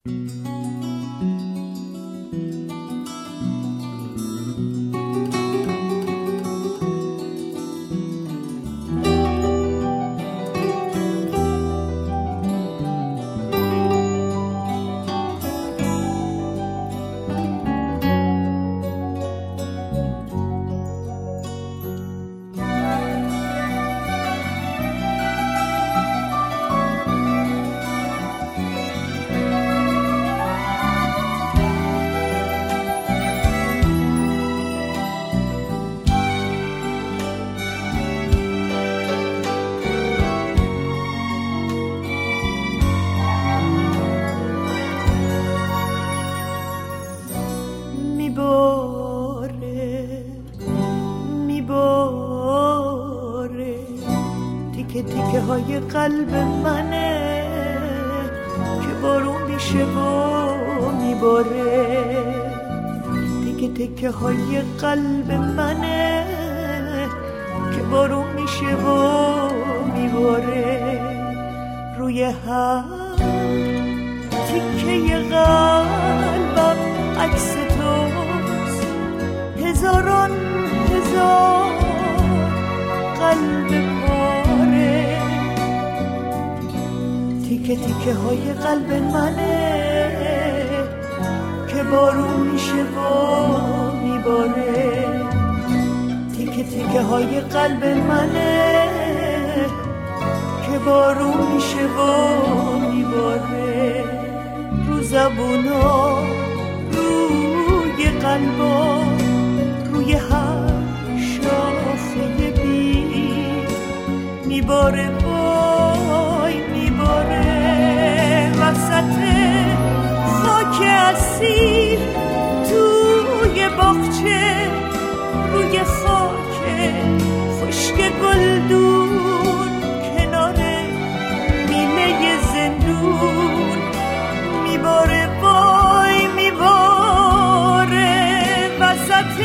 تیکه های قلب منه که بارون میشه و میباره، تیکه های قلب منه که بارون میشه و میباره. روی هر تیکه قلبم عکس توست، هزاران هزار قلب پاره، تیکه های قلب منه که بارون میشه و میباره، تیکه های قلب منه که بارون میشه و میباره. رو زبونا، روی قلبا، روی هر شاخه بید میباره، وای میباره. وسط خاک اسیر توی باغچه، روی خاک خشک گلدون کنار میله زندون میباره، وای میباره. وسط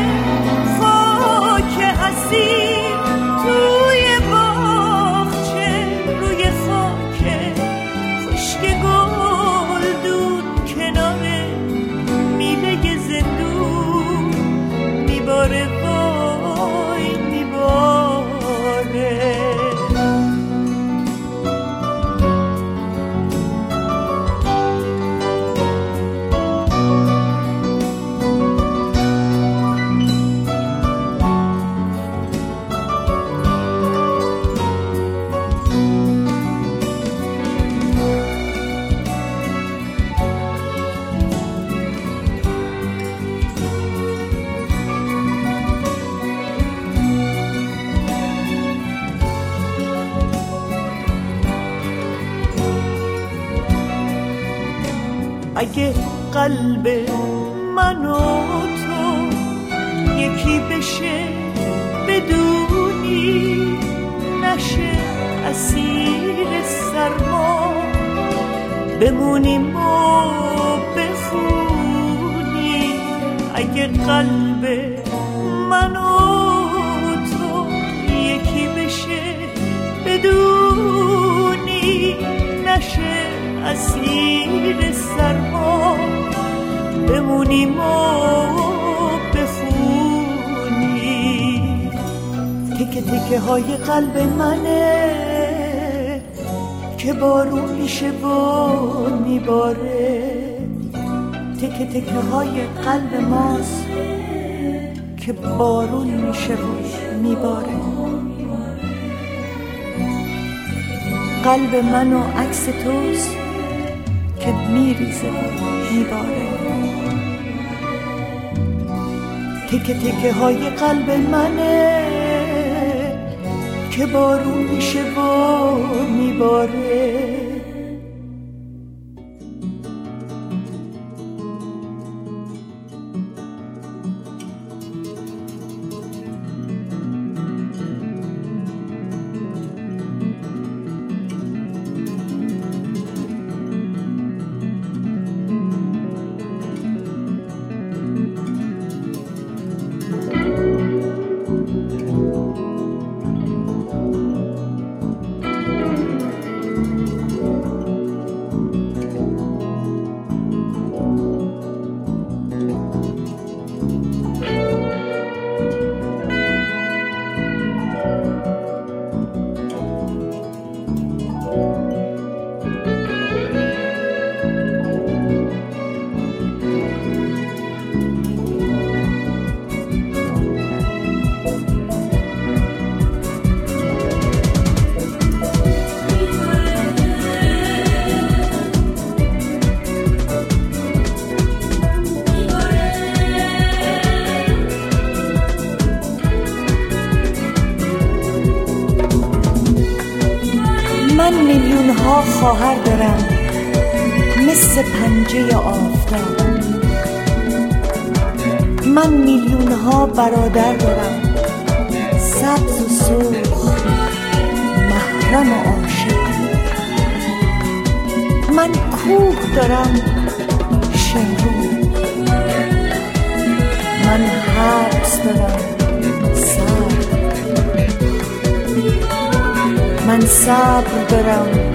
خاک اسیر توی باغچه، روی خاک خشک گلدون کنار میله زندون میباره، وای میباره. اگه قلب من و تو یکی بشه، بدونی نشه اسیر سرما، بمونیم و بخونی. اگه قلب من و تو یکی بشه، بدونی نشه اسیر سرما، بمونیم و بخونی. تیکه های قلب منه که بارون میشه و میباره، تیکه های قلب ماست که بارون میشه و میباره. قلب من و عکس توست که میریزه و میباره، تیکه های قلب منه که بارون میشه و میباره. خواهر دارم مثل پنجه آفتاب. من میلیون ها برادر دارم، سبز و سرخ، محرم و عاشق. من کوه دارم شمرون، من حبس دارم صبر، من صبر دارم